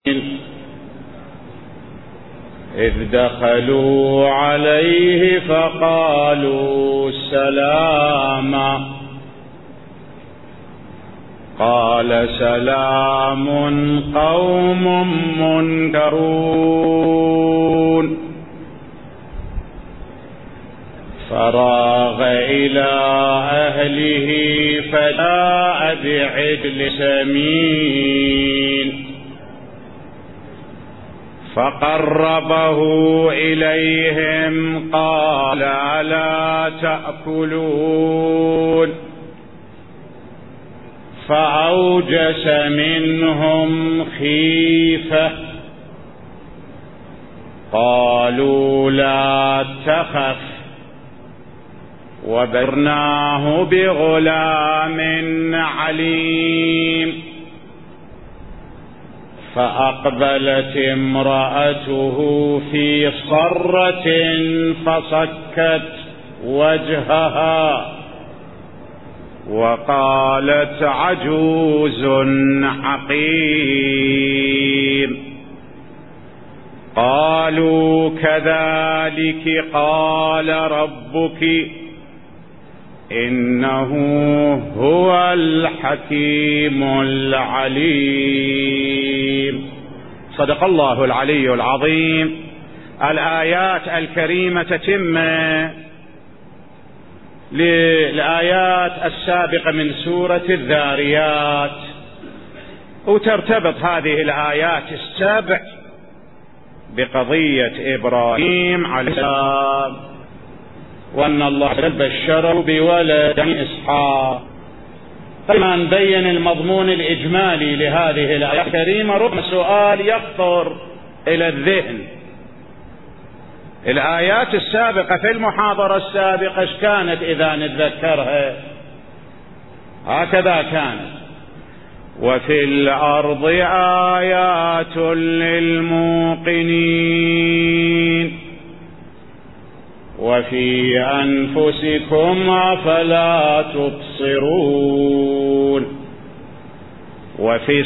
إذ دخلوا عليه فقالوا سلاما قال سلام قوم منكرون فراغ إلى أهله فجاء بعجل سمين فقربه إليهم قال ألا تأكلون فأوجس منهم خيفة قالوا لا تخف وبشرناه بغلام عليم فأقبلت امرأته في صرة فصكت وجهها وقالت عجوز عقيم قالوا كذلك قال ربك إنه هو الحكيم العليم. صدق الله العلي العظيم. الآيات الكريمة تتمة للآيات السابقة من سورة الذاريات، وترتبط هذه الآيات السبع بقضية إبراهيم عليه السلام، وأن الله بشره بولد إسحاق. فلما نبين المضمون الإجمالي لهذه الآيات الكريمة ربما سؤال يخطر إلى الذهن: الآيات السابقة في المحاضرة السابقة ايش كانت إذا نتذكرها؟ هكذا كانت: وفي الأرض آيات للموقنين وفي أنفسكم أفلا تبصرون وفي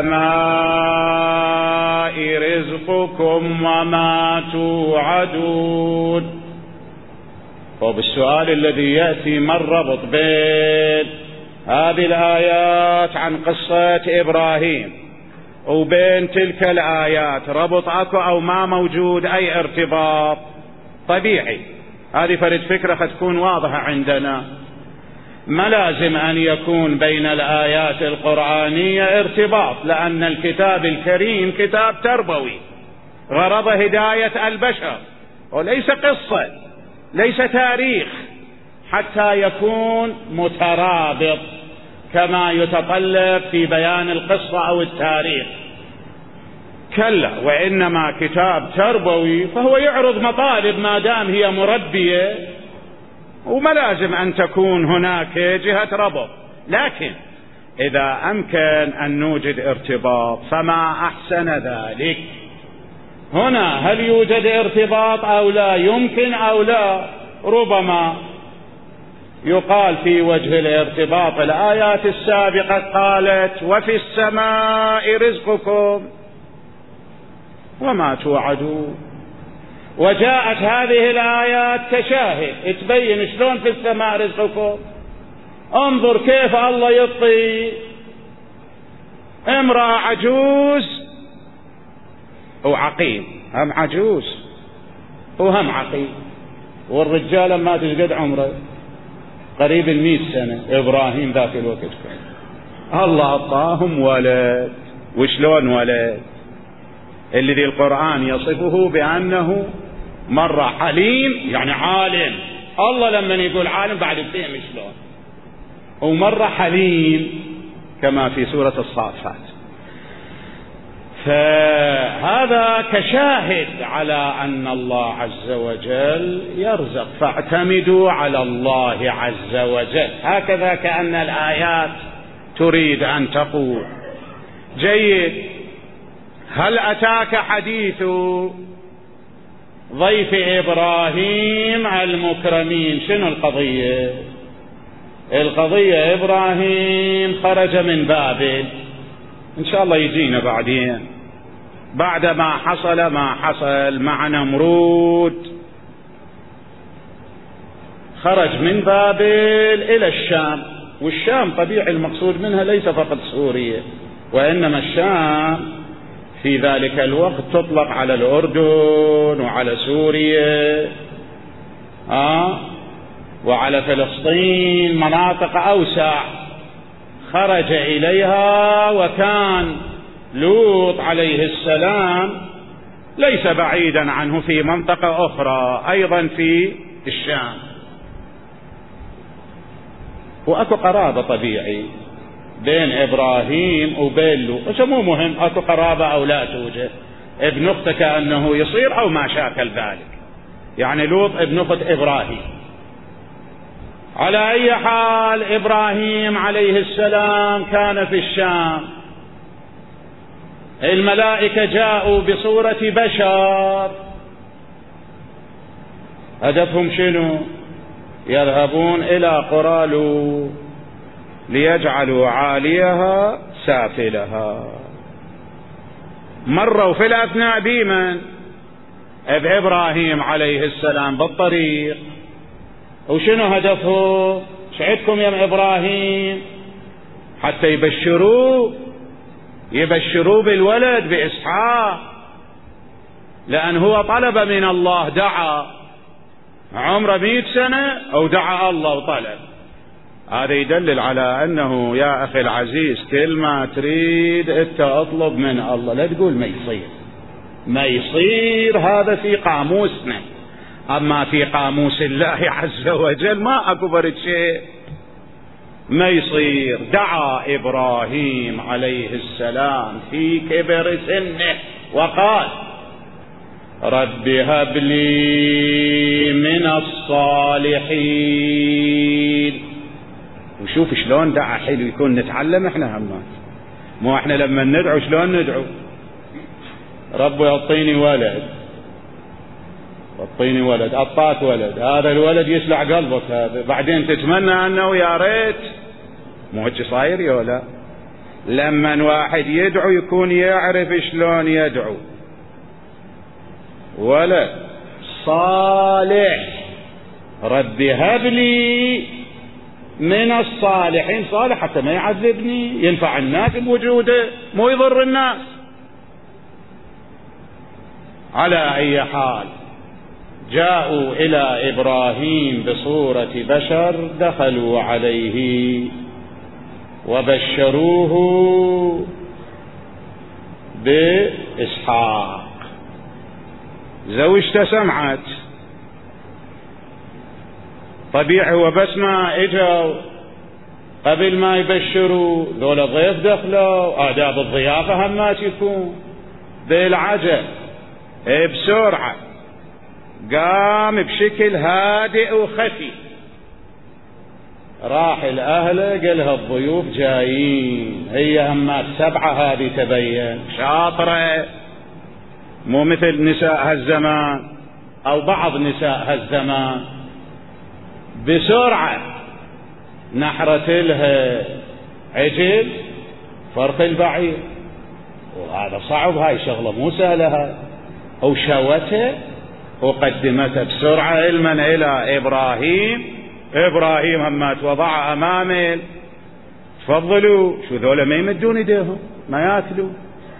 السماء رزقكم وما توعدون. وبالسؤال الذي يأتي ما الربط بين هذه الآيات عن قصة إبراهيم وبين تلك الآيات؟ ربط أكو أو ما موجود أي ارتباط؟ طبيعي، هذه فرد فكرة قد تكون واضحة عندنا. ما لازم أن يكون بين الآيات القرآنية ارتباط، لأن الكتاب الكريم كتاب تربوي غرض هداية البشر وليس قصة، ليس تاريخ حتى يكون مترابط كما يتطلب في بيان القصة أو التاريخ. كلا، وإنما كتاب تربوي فهو يعرض مطالب ما دام هي مربية، وما لازم أن تكون هناك جهة ربط. لكن إذا أمكن أن نوجد ارتباط فما أحسن ذلك. هنا هل يوجد ارتباط أو لا؟ يمكن أو لا؟ ربما يقال في وجه الارتباط الآيات السابقة قالت وفي السماء رزقكم وما توعدون، وجاءت هذه الآيات كشاهد تبين شلون في السماء رزقكم. انظر كيف الله يعطي امرأة عجوز وعقيم، هم عجوز وهم عقيم، والرجال ما تجد عمره قريب 100 سنة. إبراهيم ذاك الوقت كان الله أعطاهم ولد. وشلون ولد؟ الذي القرآن يصفه بأنه مرة حليم، يعني عالم. الله لما يقول عالم بعد يفهم شلون. ومرة حليم كما في سورة الصافات. فهذا كشاهد على أن الله عز وجل يرزق، فاعتمدوا على الله عز وجل. هكذا كأن الآيات تريد أن تقول. جيد. هل أتاك حديث ضيف إبراهيم المكرمين؟ شنو القضية؟ القضية إبراهيم خرج من بابل، إن شاء الله يجينا بعدين. بعد ما حصل مع نمرود، خرج من بابل إلى الشام. والشام طبيعي المقصود منها ليس فقط سوريا، وإنما الشام في ذلك الوقت تطلق على الأردن وعلى سوريا وعلى فلسطين، مناطق أوسع خرج إليها. وكان لوط عليه السلام ليس بعيدا عنه في منطقة أخرى أيضا في الشام، وأكو قرابة طبيعي بين إبراهيم وبين لوط، مو مهم أكو قرابة أو لا توجد. ابن أخته كأنه يصير أو ما شاكل ذلك، يعني لوط ابن أخت إبراهيم. على أي حال إبراهيم عليه السلام كان في الشام، الملائكة جاءوا بصورة بشر، هدفهم شنو؟ يذهبون إلى قرى لوط ليجعلوا عاليها سافلها. مروا في الأثناء بمن؟ بإبراهيم عليه السلام بالطريق. وشنو هدفه؟ شعدكم يا إبراهيم حتى يبشروه بالولد بإسحاق، لأن هو طلب من الله، دعا عمره 100 سنة أو دعا الله وطلب. هذا يدلل على أنه يا أخي العزيز كل ما تريد أنت أطلب من الله، لا تقول ما يصير، هذا في قاموسنا، أما في قاموس الله عز وجل ما أكبر شيء ما يصير. دعا إبراهيم عليه السلام في كبر سنه وقال رب هب لي من الصالحين. وشوف شلون دعا، حلو يكون نتعلم احنا همات، مو احنا لما ندعو شلون ندعو؟ رب يعطيني ولد، اعطيني ولد، اعطاك ولد، هذا الولد يسلع قلبك، هذا بعدين تتمنى انه يا ريت، مو هيك صاير يا لا؟ لما واحد يدعو يكون يعرف شلون يدعو. ولد صالح، رب هب لي من الصالحين، صالح حتى ما يعذبني، ينفع الناس بوجوده مو يضر الناس. على أي حال جاءوا إلى إبراهيم بصورة بشر، دخلوا عليه وبشروه بإسحاق. زوجته سمعت، طبيعي هو بس ما اجوا قبل ما يبشروا ذولا ضيف دخلوا، آداب الضيافة هم ما تكون بالعجل بسرعة، قام بشكل هادئ وخفي، راح الأهل قالها الضيوف جايين، هي همات 7 هذه تبين شاطرة، مو مثل نساء هالزمان أو بعض نساء هالزمان، بسرعة نحرت لها عجل فرق البعير، وهذا صعب، هاي شغلة مو سهلة هاي، أو شوته وقدمته بسرعة علما إلى إبراهيم همات وضع أمامه، تفضلوا، شو ذولا ما يمدون ايديهم ما ياكلوا.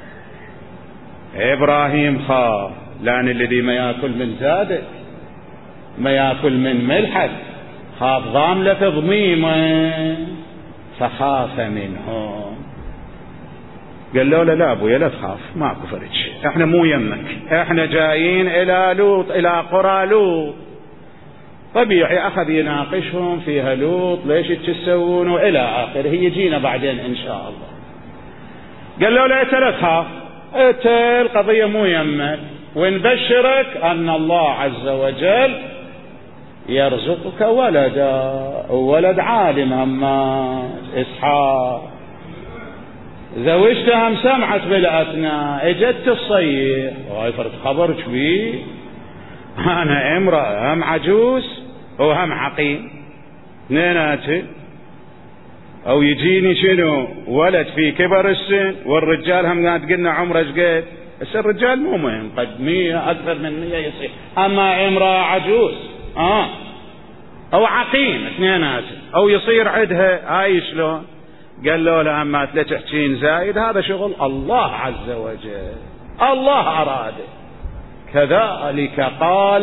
إبراهيم خاف، لأن الذي ما ياكل من زادك ما ياكل من ملحك، خاف ضاملة ضميمة فخاف منهم. قال له لا ابويا لا تخاف، ماكو فرج، احنا مو يمك، احنا جايين الى لوط، الى قرى لوط. طبيعي اخذ يناقشهم فيها لوط، ليش تسوون والى اخره، يجينا بعدين ان شاء الله. قال له لا تخاف، القضية مو يمك، ونبشرك ان الله عز وجل يرزقك ولدا، ولد عالم همات إسحاق. زوجتها هم سمعت بالأثناء، اجت تصيح، وهاي فرد خبرك بيه، أنا امرأة هم عجوز وهم عقيم اثنيناتي، أو يجيني شنو ولد في كبر السن، والرجال هم قاعد قلنا عمره شقد بس الرجال مو مهم، قد 100 أكثر من 100 يصير. أما امرأة عجوز أو عقيم اثنينات أو يصير عدها، هاي شلون؟ قالوا له أما لا تحكين زايد، هذا شغل الله عز وجل، الله أراد كذلك قال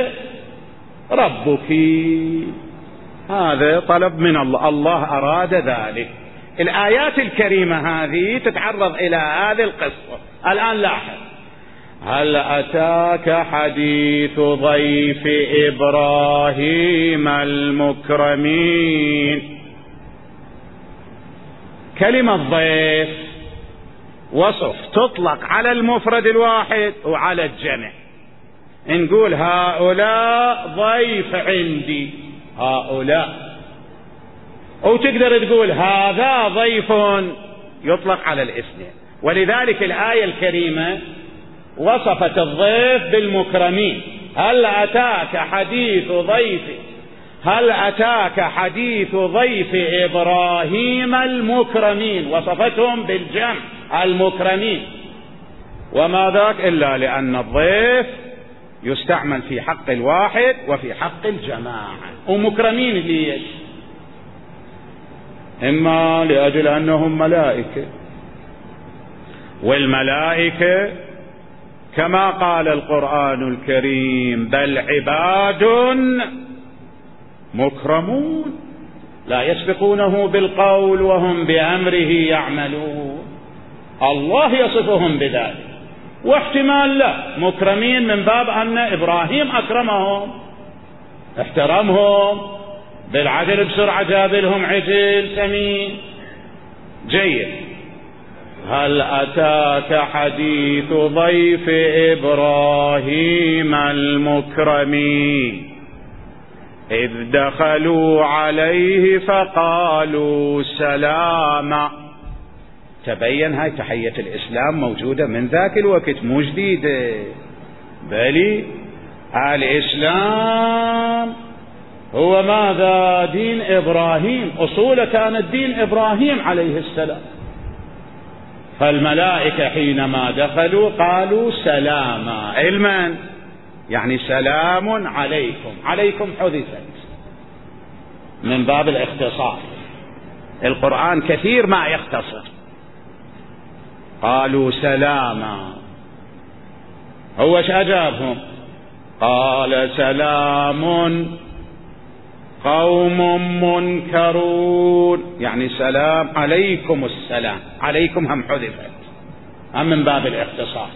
ربك، هذا طلب من الله، الله أراد ذلك. الآيات الكريمة هذه تتعرض إلى هذه القصة. الآن لاحظ، هل أتاك حديث ضيف إبراهيم المكرمين؟ كلمة ضيف وصف تطلق على المفرد الواحد وعلى الجمع. نقول هؤلاء ضيف عندي، هؤلاء، أو تقدر تقول هذا ضيف، يطلق على الاثنين. ولذلك الآية الكريمة وصفت الضيف بالمكرمين. هل أتاك حديث ضيف، هل أتاك حديث ضيف إبراهيم المكرمين، وصفتهم بالجمع المكرمين. وما ذاك إلا لأن الضيف يستعمل في حق الواحد وفي حق الجماعة. ومكرمين ليش؟ إما لأجل أنهم ملائكة، والملائكة كما قال القرآن الكريم بل عباد مكرمون لا يسبقونه بالقول وهم بأمره يعملون. الله يصفهم بذلك. واحتمال لا مكرمين من باب أن إبراهيم أكرمهم، احترمهم بالعجل، بسرعة جاب لهم عجل سمين. جيد. هل أتاك حديث ضيف إبراهيم المكرمين إذ دخلوا عليه فقالوا سلاما. تبين هاي تحية الإسلام موجودة من ذاك الوقت، مو جديدة، بل الإسلام هو ماذا؟ دين إبراهيم، أصوله كانت دين إبراهيم عليه السلام. فالملائكة حينما دخلوا قالوا سلاما، علما يعني سلام عليكم. عليكم حدثت من باب الاختصار، القرآن كثير ما يختصر. قالوا سلاما، هو ايش أجابهم؟ قال سلام قوم منكرون، يعني سلام عليكم، السلام عليكم هم حذفت، هم من باب الاختصار.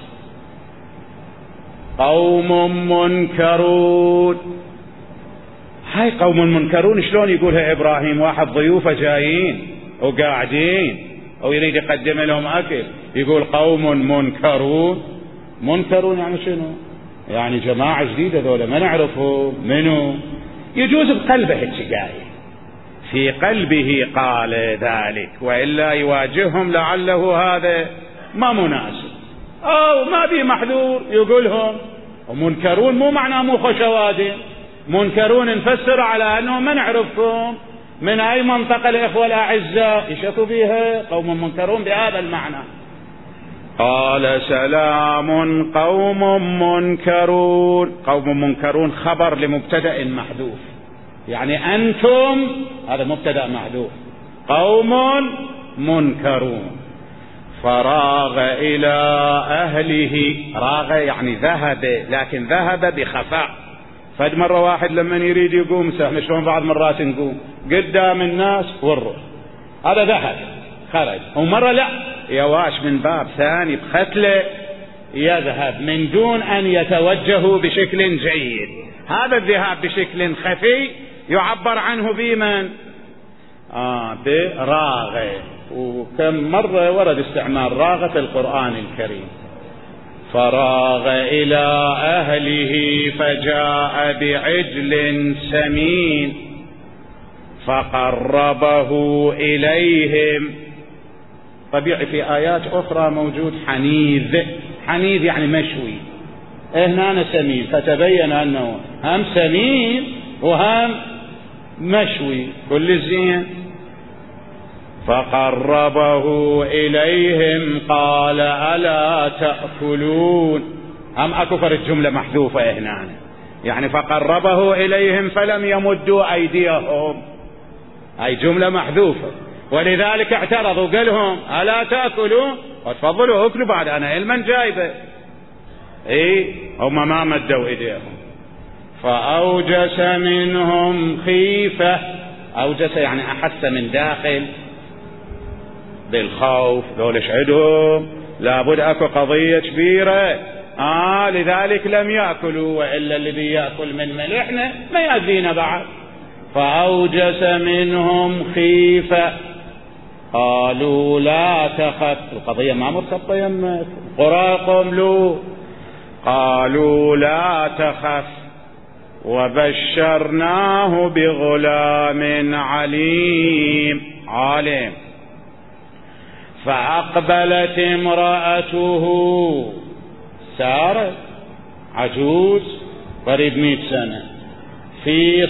قوم منكرون، هاي قوم منكرون شلون يقولها إبراهيم؟ واحد ضيوفه جايين وقاعدين ويريد يقدم لهم أكل، يقول قوم منكرون. منكرون يعني شنو؟ يعني جماعة جديدة ذولا ما نعرفه منو. يجوز بقلبه الشقاية، في قلبه قال ذلك، وإلا يواجههم لعله هذا ما مناسب أو ما بي محذور يقولهم. ومنكرون مو معناه مو خشوادين، منكرون نفسر على أنه ما نعرفكم من أي منطقة الإخوة الأعزاء يشكوا بها، قوم منكرون بهذا المعنى. قال سلام قوم منكرون. قوم منكرون خبر لمبتدأ محذوف، يعني أنتم هذا مبتدأ محذوف، قوم منكرون. فراغ إلى أهله، راغ يعني ذهب، لكن ذهب بخفاء. فد مرة واحد لما يريد يقوم سهم شلون بعض مرات نقوم قدام الناس والروح، هذا ذهب خرج. ومرة لا يواش من باب ثاني بختله يذهب من دون أن يتوجهوا بشكل جيد. هذا الذهاب بشكل خفي يعبر عنه بمن؟ براغ. وكم مرة ورد استعمال راغ في القرآن الكريم. فراغ إلى أهله فجاء بعجل سمين فقربه إليهم. طبيعي في آيات أخرى موجود حنيذ، حنيذ يعني مشوي، هنا سمين، فتبين أنه هم سمين وهم مشوي كل زين. فقربه إليهم قال ألا تأكلون. هم أكو فرد جملة محذوفة هنا، يعني فقربه إليهم فلم يمدوا أيديهم، أي جملة محذوفة، ولذلك اعترضوا قال لهم ألا تأكلون وتفضلوا أكلوا بعد أنا علما جايبه. هم ما مدوا إيديهم. فأوجس منهم خيفة، أوجس يعني أحس من داخل بالخوف، دولش عندهم لابد أكو قضية كبيرة، لذلك لم يأكلوا، وإلا الذي يأكل من ملحنا ما يأذينا بعد. فأوجس منهم خيفة قالوا لا تخف، القضية ما مرتبطة يمك قراكم له. قالوا لا تخف وبشرناه بغلام عليم عالم. فأقبلت امرأته سارة عجوز قريب 100 سنة في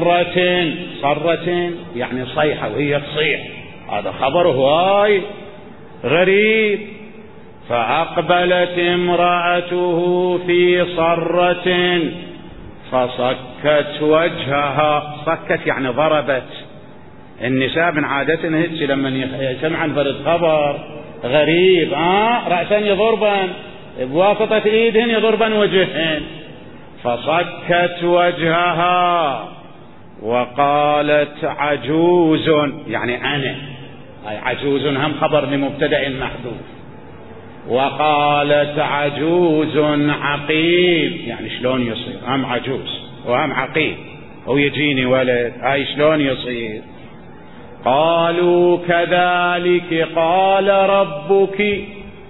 صرة يعني صيحة وهي تصيح، هذا خبر هواي غريب. فأقبلت امرأته في صرة فصكت وجهها، صكت يعني ضربت. النساء من عادتهن هيك لما يسمعن فرد خبر غريب رأسا يضربن بواسطة ايدهن يضربن وجههن. فصكت وجهها وقالت عجوز، يعني أنا، أي عجوز هم خبر لمبتدأ محذوف. وقالت عجوز عقيم، يعني شلون يصير هم عجوز وهم عقيم ويجيني ولد، هاي شلون يصير؟ قالوا كذلك قال ربك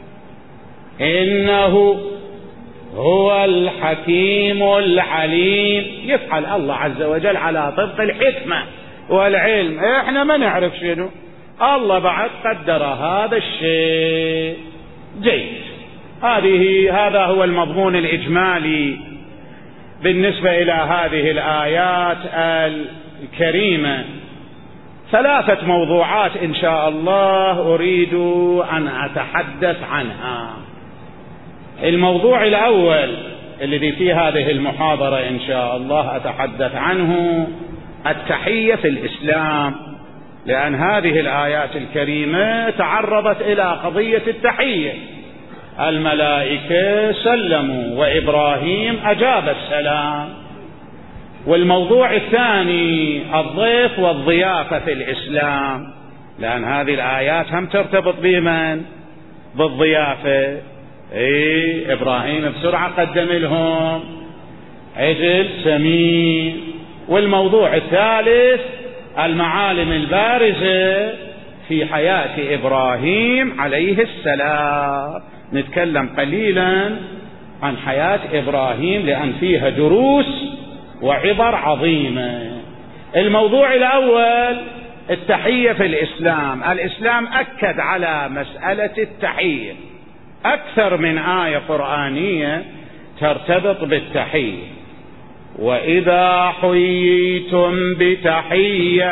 إنه هو الحكيم العليم. يفعل الله عز وجل على طبق الحكمة والعلم، احنا ما نعرف شنو، الله بعد قدر هذا الشيء جيد. هذا هو المضمون الإجمالي بالنسبة إلى هذه الآيات الكريمة. 3 موضوعات إن شاء الله أريد أن أتحدث عنها. الموضوع الأول الذي في هذه المحاضرة إن شاء الله أتحدث عنه التحية في الإسلام، لأن هذه الآيات الكريمة تعرضت إلى قضية التحية. الملائكة سلموا وإبراهيم أجاب السلام. والموضوع الثاني الضيف والضيافة في الإسلام، لأن هذه الآيات هم ترتبط بمن؟ بالضيافة. إبراهيم بسرعة قدم لهم عجل سمين. والموضوع الثالث المعالم البارزة في حياة إبراهيم عليه السلام. نتكلم قليلا عن حياة إبراهيم لأن فيها دروس وعبر عظيمة. الموضوع الأول التحية في الإسلام. الإسلام أكد على مسألة التحية، أكثر من آية قرآنية ترتبط بالتحية. وإذا حييتم بتحية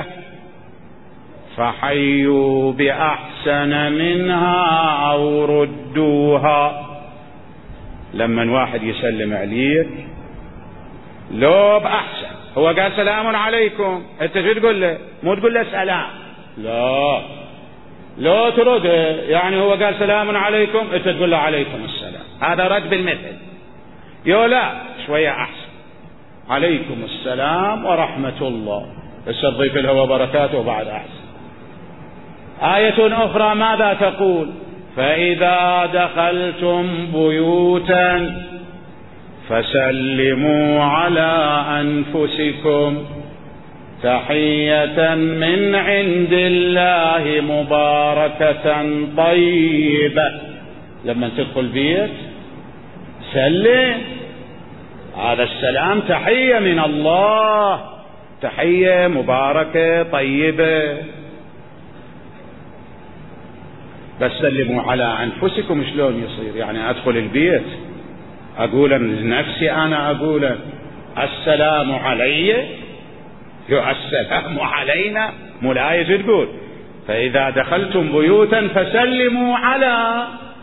فحيوا بأحسن منها أو ردوها. لما واحد يسلم عليك لو بأحسن، هو قال سلام عليكم، انت شو تقول له؟ مو تقول له سلام، لا ترد، يعني هو قال سلام عليكم انت تقول له عليكم السلام، هذا رد بالمثل. لا شوية أحسن، عليكم السلام ورحمة الله، بس تضيف لها وبركاته بعد أحسن. آية أخرى ماذا تقول؟ فإذا دخلتم بيوتا فسلموا على أنفسكم تحية من عند الله مباركة طيبة. لما تدخل بيت سلم، هذا السلام تحية من الله، تحية مباركة طيبة. بس سلموا على أنفسكم شلون يصير؟ يعني أدخل البيت أقول لنفسي، أنا أقول السلام علي، السلام علينا، مو الآية تقول فإذا دخلتم بيوتا فسلموا على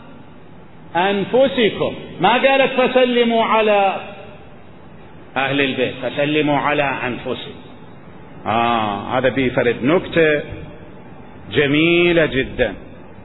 أنفسكم، ما قالت فسلموا على أهل البيت، فسلموا على أنفسكم. هذا بيفرد نكتة جميلة جدا.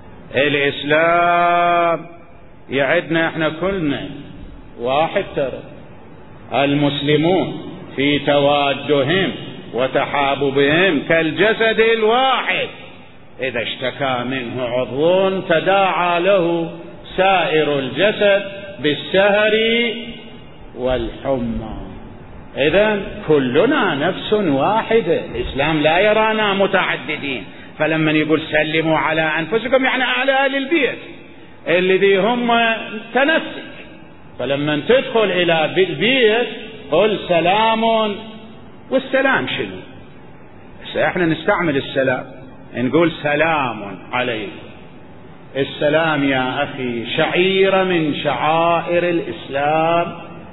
الإسلام يعدنا احنا كلنا واحد، ترى المسلمون في توادهم وتحاببهم كالجسد الواحد، إذا اشتكى منه عضو تداعى له سائر الجسد بالسهر والحمى. إذن كلنا نفس واحدة، الإسلام لا يرانا متعددين. فلما يقول سلموا على أنفسكم يعني على أهل البيت الذي هم تنسك. فلما تدخل إلى البيت قل سلام. والسلام شنو؟ احنا نستعمل السلام، نقول سلام عليكم. السلام يا أخي شعيرة من شعائر الإسلام،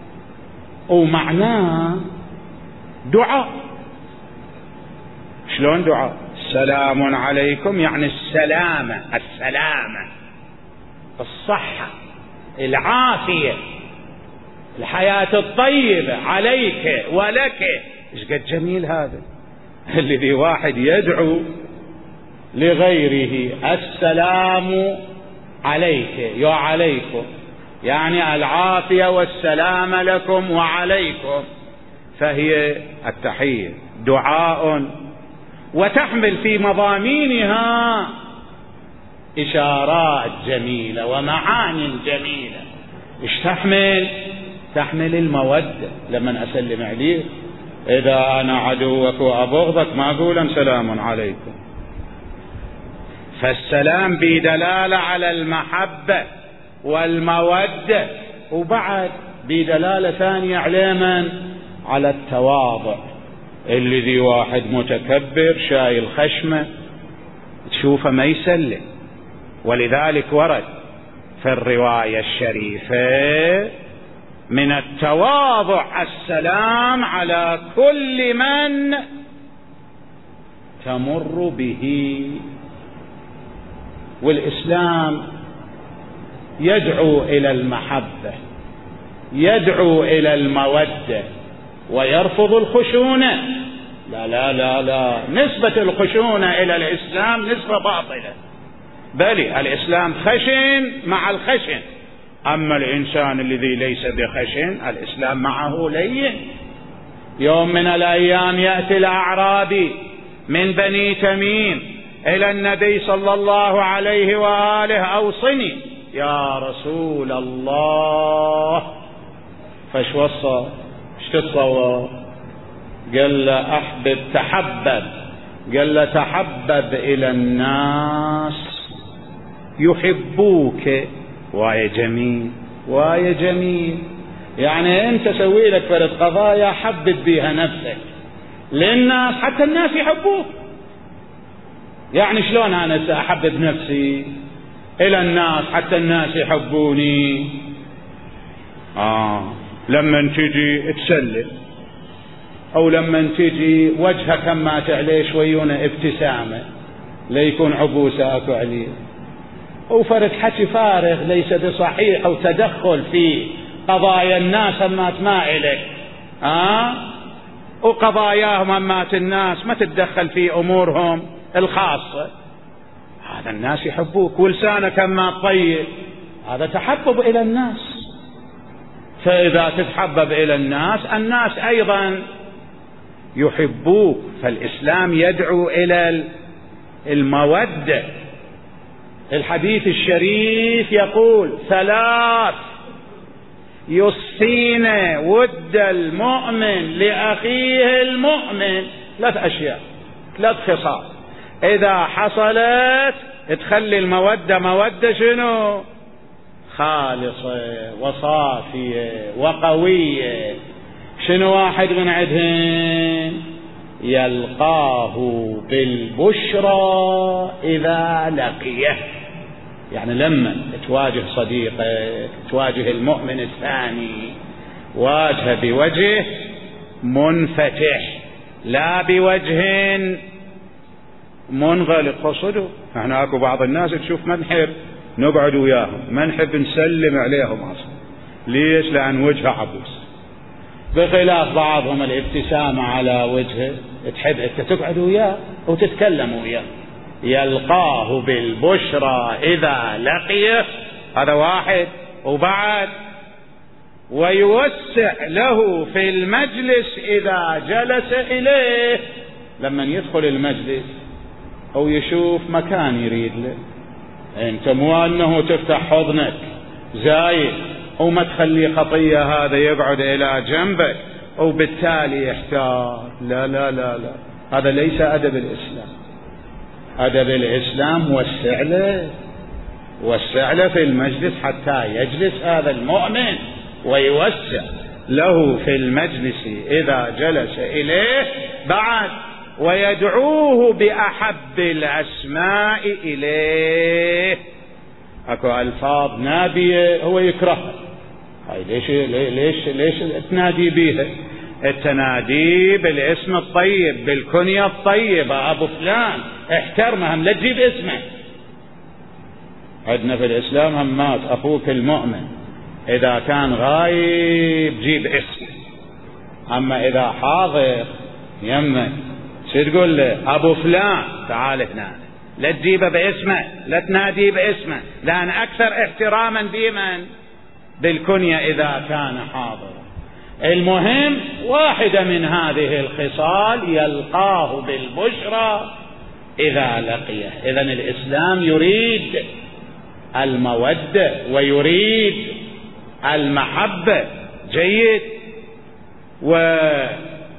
ومعناه دعاء. شلون دعاء؟ سلام عليكم يعني السلامة، الصحة، العافية، الحياة الطيبة عليك ولك. ايش قد جميل هذا، الذي واحد يدعو لغيره السلام عليك يا عليكم، يعني العافية والسلام لكم وعليكم. فهي التحية دعاء، وتحمل في مضامينها إشارات جميلة ومعاني جميلة. إيش تحمل؟ تحمل المودة. لما أسلم عليك إذا أنا عدوك وأبغضك ما أقول سلام عليكم. فالسلام بدلالة على المحبة والمودة، وبعد بدلالة ثانية على من؟ على التواضع. الذي واحد متكبر شايل خشمه تشوفه ما يسلم. ولذلك ورد في الرواية الشريفة من التواضع السلام على كل من تمر به. والإسلام يدعو إلى المحبة، يدعو إلى المودة، ويرفض الخشونة. لا لا لا لا، نسبة الخشونة إلى الإسلام نسبة باطلة، بل الإسلام خشن مع الخشن. أما الإنسان الذي ليس بخشن الإسلام معه لين. يوم من الأيام يأتي الأعرابي من بني تميم إلى النبي صلى الله عليه وآله: أوصني يا رسول الله. فاش وصى؟ ايش تتصور؟ قال له أحبب تحبب. قال له تحبب إلى الناس يحبوك. وايا جميل، وايا جميل. يعني أنت سوي لك فرد قضايا حبب بها نفسك للناس حتى الناس يحبوك. يعني شلون أنا سأحبب نفسي إلى الناس حتى الناس يحبوني؟ لما تجي تسلم، أو لما تجي وجهك ما تعليه شويونة ابتسامة ليكون عبوسة أكو عليه، وفرد حكي فارغ ليس بصحيح، أو تدخل في قضايا الناس أمات ما إليك، وقضاياهم أمات الناس ما تتدخل في أمورهم الخاصة. هذا الناس يحبوك. ولسانك أما طيب، هذا تحبب إلى الناس. فإذا تتحبب إلى الناس، الناس أيضا يحبوك. فالإسلام يدعو إلى المودة. الحديث الشريف يقول: 3 يصين ود المؤمن لأخيه المؤمن. 3 أشياء، 3 خصال إذا حصلت تخلي المودة مودة شنو؟ خالصة وصافية وقوية. شنو واحد من عندهم؟ يلقاه بالبشرى إذا لقيه. يعني لما تواجه صديقك، تواجه المؤمن الثاني، واجهه بوجه منفتح، لا بوجه منغلق. قصده احنا اكو بعض الناس تشوف ما نحب نقعد وياهم، ما نحب نسلم عليهم اصلا. ليش؟ لان وجهه عبوس، بخلاف بعضهم الابتسامة على وجهه، تحب انت تقعد وياه وتتكلم وياه. يلقاه بالبشرى اذا لقيه، هذا واحد. وبعد ويوسع له في المجلس اذا جلس اليه، لما يدخل المجلس او يشوف مكان يريد له، انت مو انه تفتح حضنك زايد وما تخلي خطية هذا يقعد الى جنبك وبالتالي يحتار. لا لا لا لا، هذا ليس ادب الاسلام. ادب الاسلام وسع له في المجلس حتى يجلس هذا المؤمن، ويوسع له في المجلس اذا جلس اليه. بعد ويدعوه باحب الاسماء اليه. اكو الفاظ نابية هو يكرهها، هاي ليش تنادي بيها؟ التنادي بالاسم الطيب، بالكنية الطيبة، ابو فلان، احترمهم، لا تجيب اسمه. عندنا في الاسلام همات اخوك المؤمن اذا كان غايب جيب اسمه، اما اذا حاضر يمك تقول له ابو فلان تعال تنادي، لا تجيبه باسمه، لا تنادي باسمه، لان اكثر احتراما بمن؟ بالكنية اذا كان حاضرا. المهم واحدة من هذه الخصال يلقاه بالبشرى اذا لقيه. اذن الاسلام يريد المودة ويريد المحبة. جيد. واشكال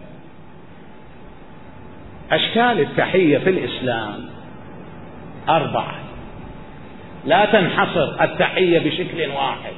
التحية في الاسلام 4، لا تنحصر التحية بشكل واحد.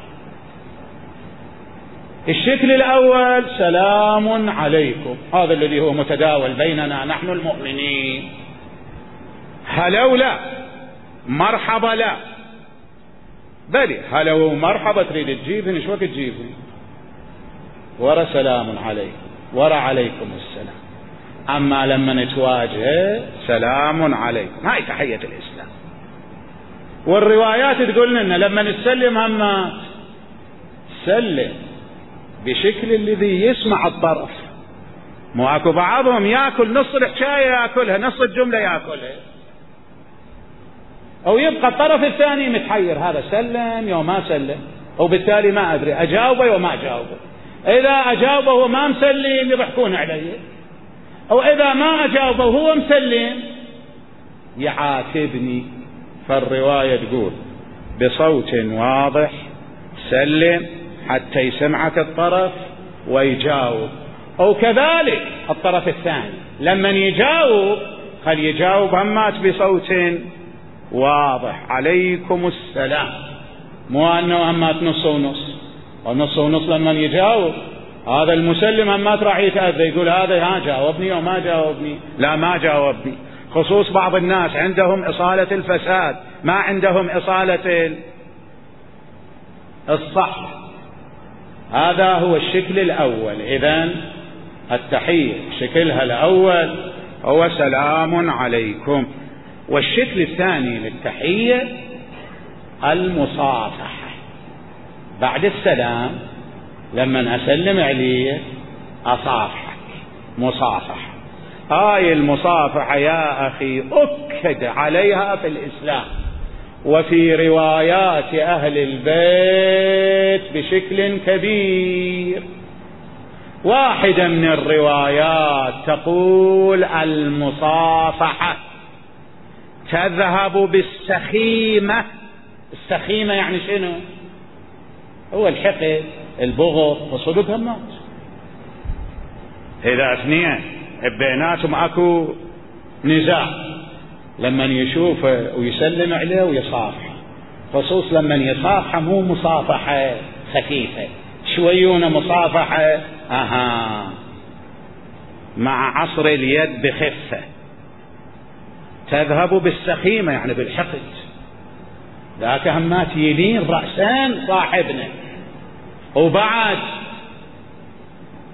الشكل الأول سلام عليكم، هذا الذي هو متداول بيننا نحن المؤمنين. هلو لا، مرحبا لا، بلي هلو مرحبا تريد تجيبهن ايش وقت تجيبهن؟ ورا سلام عليكم، ورا عليكم السلام. أما لما نتواجه سلام عليكم، هاي تحية الإسلام. والروايات تقول لنا لما نسلم همات سلم بشكل الذي يسمع الطرف. مو اكو بعضهم ياكل نص الحكاية ياكلها، نص الجملة ياكلها، او يبقى الطرف الثاني متحير، هذا سلم يوم ما سلم، وبالتالي ما ادري اجاوبه وما اجاوبه. اذا اجاوبه وما مسلم يضحكون علي، او اذا ما اجاوبه وهو مسلم يعاتبني. فالرواية تقول بصوت واضح سلم حتى يسمعك الطرف ويجاوب، او كذلك الطرف الثاني لما يجاوب خل يجاوب همات بصوت واضح، عليكم السلام، مو انه همات نص ونص، ونص ونص لما يجاوب هذا المسلم همات راح يتأذى، يقول هذا ها جاوبني وما جاوبني، لا ما جاوبني. خصوص بعض الناس عندهم إصالة الفساد، ما عندهم إصالة الصح. هذا هو الشكل الأول. إذن التحية شكلها الأول هو سلام عليكم. والشكل الثاني للتحية المصافحة. بعد السلام لما أسلم عليه أصافحك، مصافحة. هاي المصافحة يا أخي أكد عليها في الإسلام وفي روايات أهل البيت بشكل كبير. واحدة من الروايات تقول المصافحة تذهب بالسخيمة. السخيمة يعني شنو؟ هو الحقد، البغض، وصدق همات. إذا اثنين بيناتهم اكو نزاع، لما يشوفه ويسلم عليه ويصافحه، خصوص لما يصافحه مو مصافحة خفيفة، شويونه مصافحة مع عصر اليد بخفة. تذهب بالسخيمة يعني بالحقد، ذاك همات يلين رأسان صاحبنا. وبعد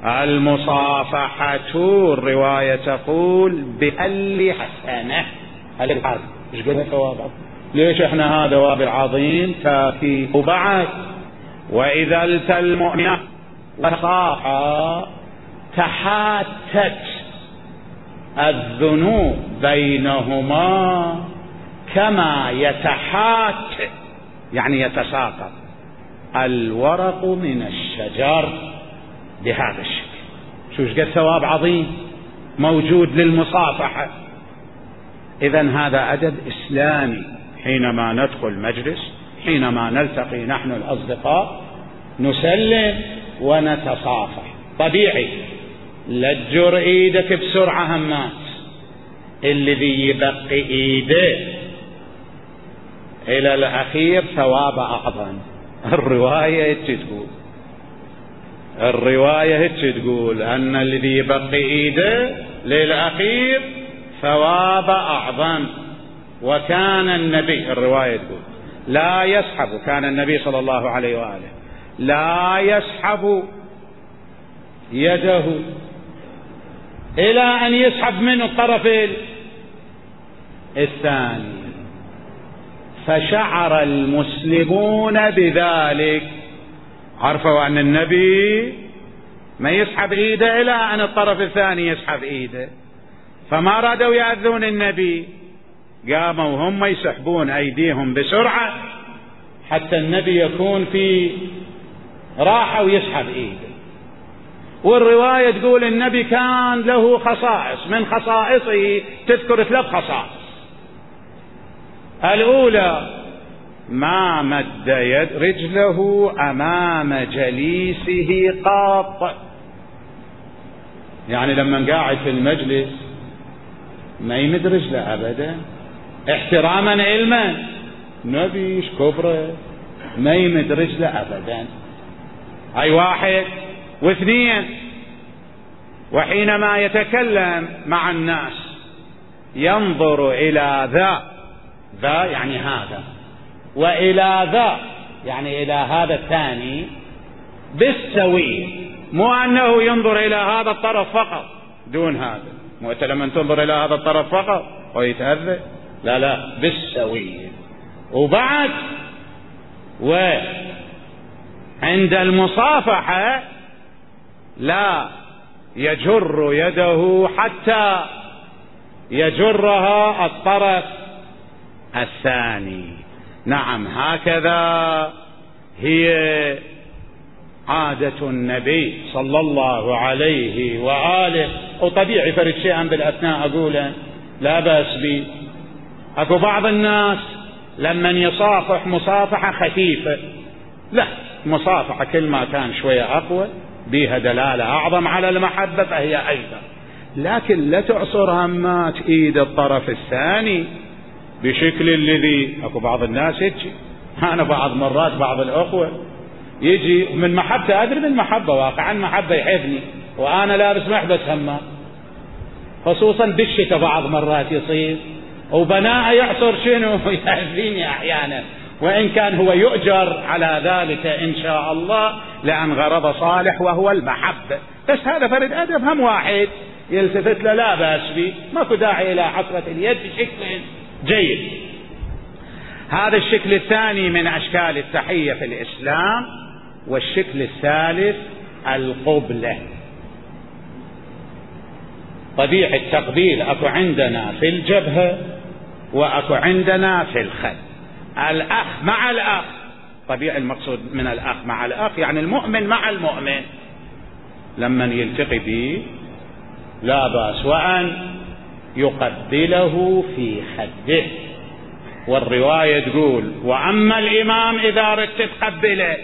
المصافحة الرواية تقول بأل حسنة، ايش قد ثواب عظيم؟ ليش احنا هذا وابل عظيم كافي؟ وبعد واذا التقى المؤمنان وتصافحا تحاتت الذنوب بينهما كما يتحات يعني يتساقط الورق من الشجر بهذا الشكل. شو قد ثواب عظيم موجود للمصافحة. إذن هذا أدب إسلامي. حينما ندخل مجلس، حينما نلتقي نحن الأصدقاء، نسلم ونتصافح. طبيعي لا تجر ايدك بسرعة همات، الذي يبقي ايده الى الاخير ثواب اعظم. الرواية تقول ان الذي يبقي ايده للاخير ثواب اعظم. وكان النبي، الرواية تقول لا يسحب، كان النبي صلى الله عليه وآله لا يسحب يده إلى أن يسحب منه الطرف الثاني. فشعر المسلمون بذلك، عرفوا أن النبي ما يسحب إيده إلى أن الطرف الثاني يسحب إيده، فما رادوا يأذون النبي، قاموا هم يسحبون أيديهم بسرعة حتى النبي يكون في راحة ويسحب إيده. والرواية تقول النبي كان له خصائص، من خصائصه تذكر 3 خصائص. الأولى ما مد رجله أمام جليسه قاط، يعني لما قاعد في المجلس ما يمد رجله أبدا، احتراما علما نبي كبره ما يمد رجله أبدا. هاي 1. و2 وحينما يتكلم مع الناس ينظر إلى ذا يعني هذا، وإلى ذا يعني إلى هذا الثاني بالسوية، مو أنه ينظر إلى هذا الطرف فقط دون هذا. مو أنت لما تنظر إلى هذا الطرف فقط ويتأذى، لا بالسوية. وبعد وعند المصافحة لا يجر يده حتى يجرها الطرف الثاني. نعم، هكذا هي عادة النبي صلى الله عليه وآله. وطبيعي فرد شيئا بالأثناء أقوله لا بأس به. أكو بعض الناس لمن يصافح مصافحة خفيفة، لا، مصافحة كل ما كان شوية أقوى بها دلالة أعظم على المحبة فهي أيضا. لكن لا تعصر همات إيد الطرف الثاني بشكل الذي أكو بعض الناس يجي. أنا بعض مرات بعض الأخوة يجي من محبة، أدري من محبة، واقعا محبة يحبني وأنا لابس محبس همات، خصوصا بالشتاء بعض مرات يصير، وبناء يعصر شنو يأذيني أحيانا، وإن كان هو يؤجر على ذلك إن شاء الله لأن غرض صالح وهو المحبة. بس هذا فرد أدب، هم واحد يلتفت له لا بأس به، ماكو داعي إلى حصرة اليد بشكل جيد. هذا الشكل الثاني من أشكال التحية في الإسلام. والشكل الثالث القبلة. طبيعي التقبيل أكو عندنا في الجبهة وأكو عندنا في الخد. الأخ مع الأخ، طبيعي المقصود من الأخ مع الأخ يعني المؤمن مع المؤمن لما يلتقي به لا بأس، وأن يقبله في خده. والرواية تقول وأما الإمام إذا ردت تقبله،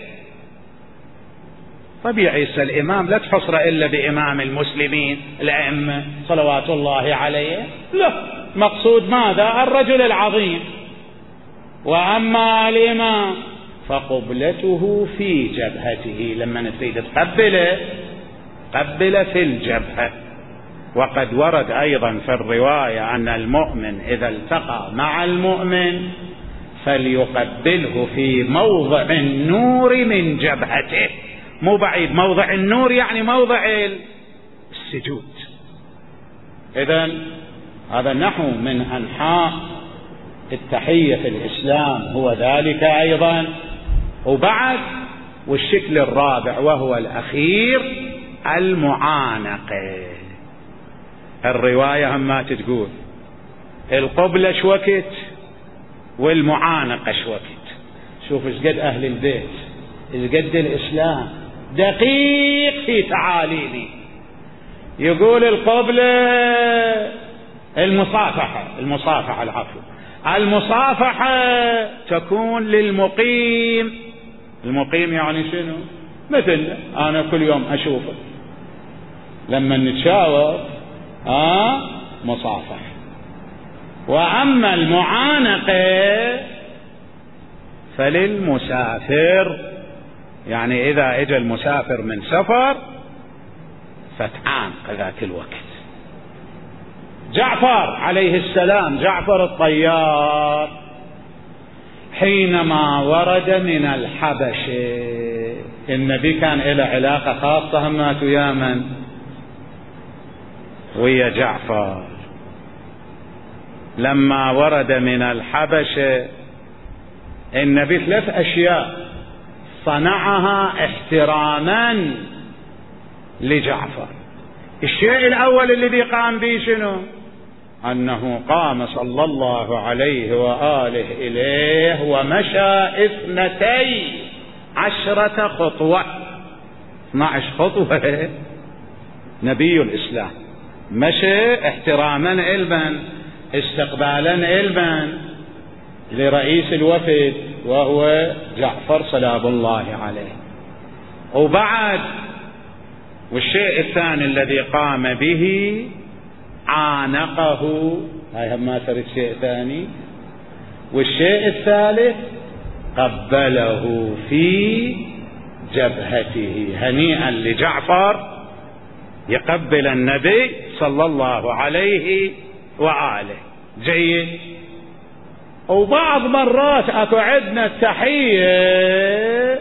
طبيعي الإمام لا تحصر إلا بإمام المسلمين الأئمة صلوات الله عليه، لا، مقصود ماذا؟ الرجل العظيم. وأما الإمام فقبلته في جبهته، لما تريد تقبله قبل في الجبهة. وقد ورد أيضا في الرواية أن المؤمن إذا التقى مع المؤمن فليقبله في موضع النور من جبهته، مو بعيد، موضع النور يعني موضع السجود. إذن هذا نحو من أنحاء التحية في الإسلام هو ذلك أيضا. وبعد والشكل الرابع وهو الأخير المعانقة. الرواية هم تقول القبلة شوكت والمعانقة شوكت. شوف ايش قد أهل البيت، ايش قد الإسلام دقيق في تعاليمه. يقول القبلة المصافحة المصافحة تكون للمقيم. المقيم يعني شنو؟ مثل أنا كل يوم أشوفك لما نتشاور مصافح. وأما المعانقة فللمسافر، يعني إذا إجا المسافر من سفر فتعانق ذاك الوقت. جعفر عليه السلام، جعفر الطيار، حينما ورد من الحبشة، النبي كان له علاقة خاصة همات ويا من؟ ويا جعفر. لما ورد من الحبشة النبي 3 أشياء صنعها احتراما لجعفر. الشيء الأول الذي قام به شنو؟ أنه قام صلى الله عليه وآله إليه ومشى 12 خطوة. 12 خطوة نبي الإسلام مشى احتراما إلبا، استقبالا إلبا لرئيس الوفد وهو جعفر سلام الله عليه. وبعد والشيء الثاني الذي قام به عانقه، هاي هم ما تريد شيء ثاني. والشيء الثالث قبله في جبهته. هنيئا لجعفر يقبل النبي صلى الله عليه وآله. جيد. وبعض مرات اكو عندنا التحية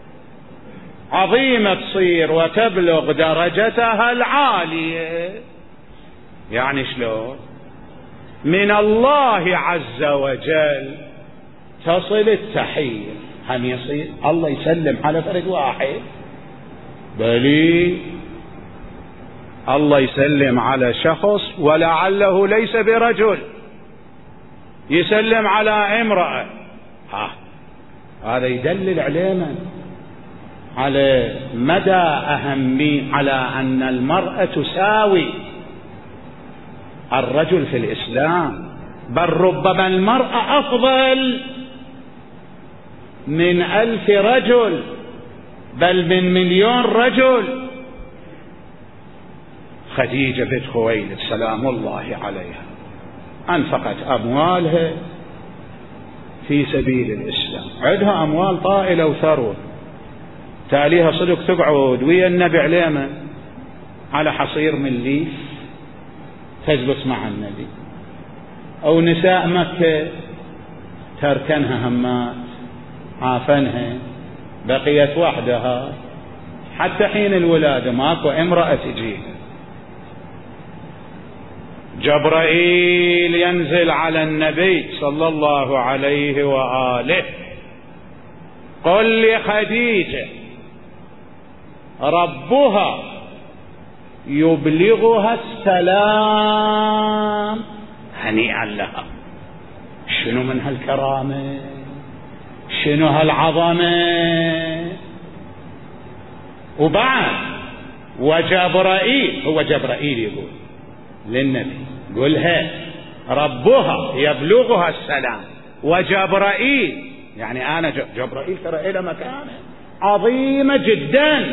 عظيمة تصير وتبلغ درجتها العالية. يعني شلون؟ من الله عز وجل تصل التحية. هم يصير الله يسلم على فرد واحد؟ بل الله يسلم على شخص ولعله ليس برجل، يسلم على امرأة. هذا يدلل علينا على مدى أهمية، على أن المرأة تساوي الرجل في الإسلام، بل ربما المرأة أفضل من 1000 رجل، بل من 1,000,000 رجل. خديجة بنت خويلد سلام الله عليها أنفقت أموالها في سبيل الإسلام، عندها أموال طائلة وثروة، تاليها صدق تقعد ويا النبي عليما على حصير من ليف تجلس مع النبي. أو نساء مكة تركنها همات عافنها، بقيت وحدها حتى حين الولادة ماكو امرأة تجيها. جبرائيل ينزل على النبي صلى الله عليه وآله، قل لخديجة ربها يبلغها السلام. هنيئا لها. شنو من هالكرامة، شنو هالعظمة. وبعد وجبرائيل، هو جبرائيل يقول للنبي قلها ربها يبلغها السلام، وجبرائيل يعني أنا جبرائيل ترى إلى مكانة عظيمة جدا،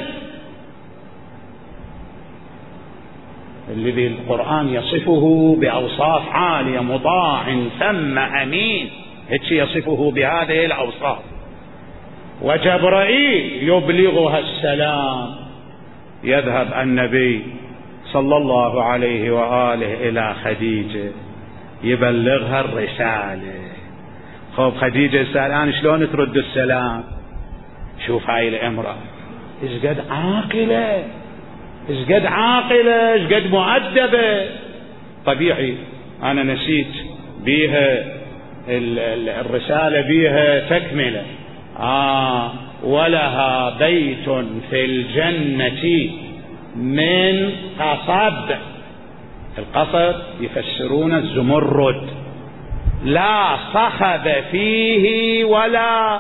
الذي القرآن يصفه بأوصاف عالية، مطاع ثم أمين، هيك يصفه بهذه الأوصاف. وجبرائيل يبلغها السلام. يذهب النبي صلى الله عليه وآله إلى خديجة يبلغها الرسالة. خب خديجة السلام شلون ترد السلام؟ شوف هاي الامرأة ايش قد عاقلة، ايش قد عاقلة، ايش قد مؤدبة. طبيعي أنا نسيت بيها الرسالة بيها تكملة. ولها بيت في الجنة من قصب. القصب يفسرون الزمرد، لا صخب فيه ولا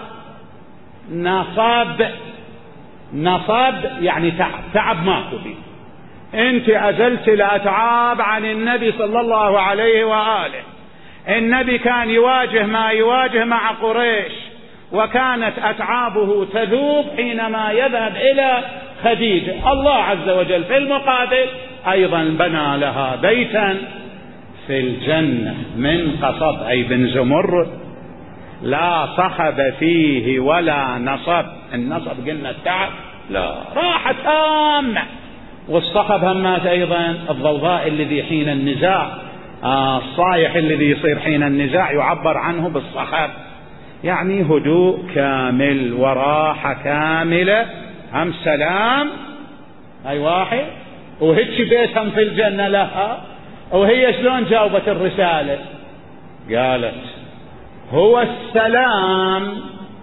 نصب. نصب يعني تعب ماكو فيه. انت أزلت الأتعاب عن النبي صلى الله عليه وآله. النبي كان يواجه ما يواجه مع قريش، وكانت أتعابه تذوب حينما يذهب إلى خديجة. الله عز وجل في المقابل أيضا بنى لها بيتا في الجنة من قصب أي بن زمرد، لا صخب فيه ولا نصب. النصب قلنا التعب، لا، راحة تامة. والصخب همات أيضا الضوضاء الذي حين النزاع، الصايح الذي يصير حين النزاع يعبر عنه بالصخب، يعني هدوء كامل وراحة كاملة. هم سلام أي واحد، وهيك بيتهم في الجنة لها. وهي شلون جاوبت الرسالة؟ قالت هو السلام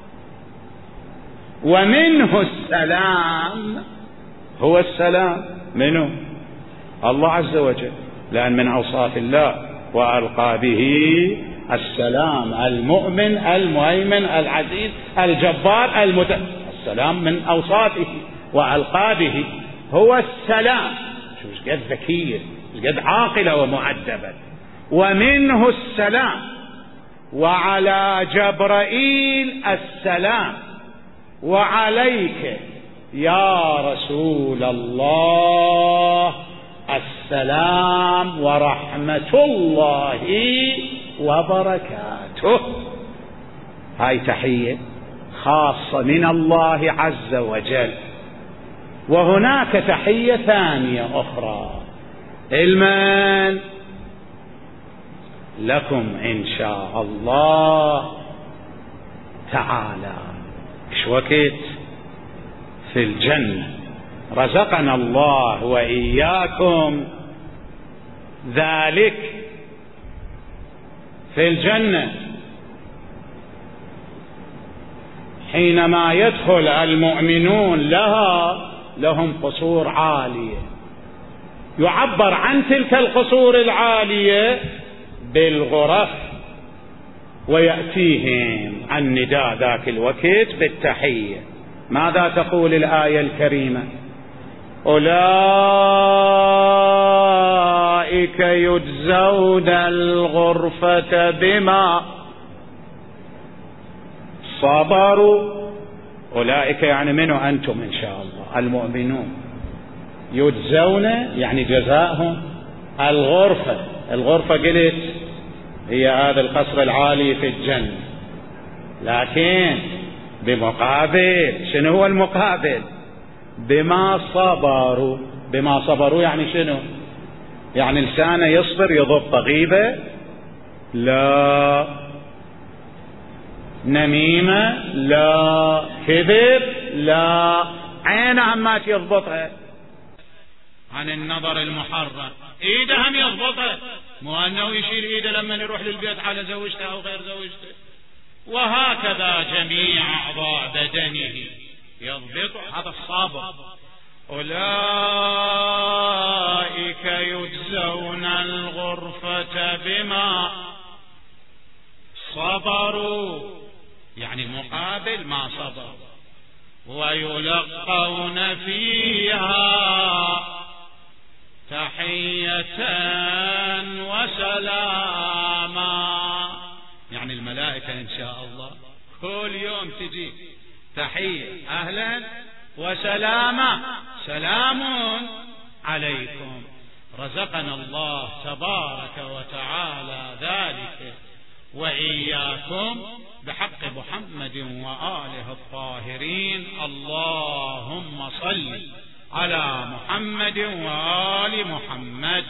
ومنه السلام. هو السلام منه الله عز وجل، لأن من أوصاف الله وألقى به السلام المؤمن المهيمن العزيز الجبار السلام من أوصافه وألقى به. هو السلام. شو قد ذكية، قد عاقلة ومؤدبة. ومنه السلام، وعلى جبرائيل السلام، وعليك يا رسول الله السلام ورحمة الله وبركاته. هاي تحية خاصة من الله عز وجل. وهناك تحية ثانية أخرى، المن لكم إن شاء الله تعالى. إيش وقت في الجنة رزقنا الله وإياكم ذلك. في الجنة حينما يدخل المؤمنون لها لهم قصور عالية، يعبر عن تلك القصور العالية بالغرف، ويأتيهم النداء ذاك الوقت بالتحية. ماذا تقول الآية الكريمة؟ أولئك يجزون الغرفة بما صبروا. أولئك يعني منه أنتم إن شاء الله المؤمنون. يجزون يعني جزاءهم الغرفة. الغرفة قلت هي هذا القصر العالي في الجنة، لكن بمقابل شنو هو المقابل؟ بما صبروا. بما صبروا يعني شنو؟ يعني لسانه يصبر يضبط غيبة لا، نميمة لا، كذب لا، عينه هم يضبطها عن النظر المحرم، ايده هم يضبطها، مو انه يشيل ايده لما يروح للبيت على زوجته او غير زوجته. وهكذا جميع اعضاء بدنه يضبط. هذا الصابر. أولئك يجزون الغرفة بما صبروا، يعني مقابل ما صبر. ويلقون فيها تحية وسلاما، يعني الملائكة إن شاء الله كل يوم تجي تحية أهلا وسلاما، سلام عليكم. رزقنا الله تبارك وتعالى ذلك وإياكم بحق محمد وآله الطاهرين. اللهم صل على محمد وآل محمد.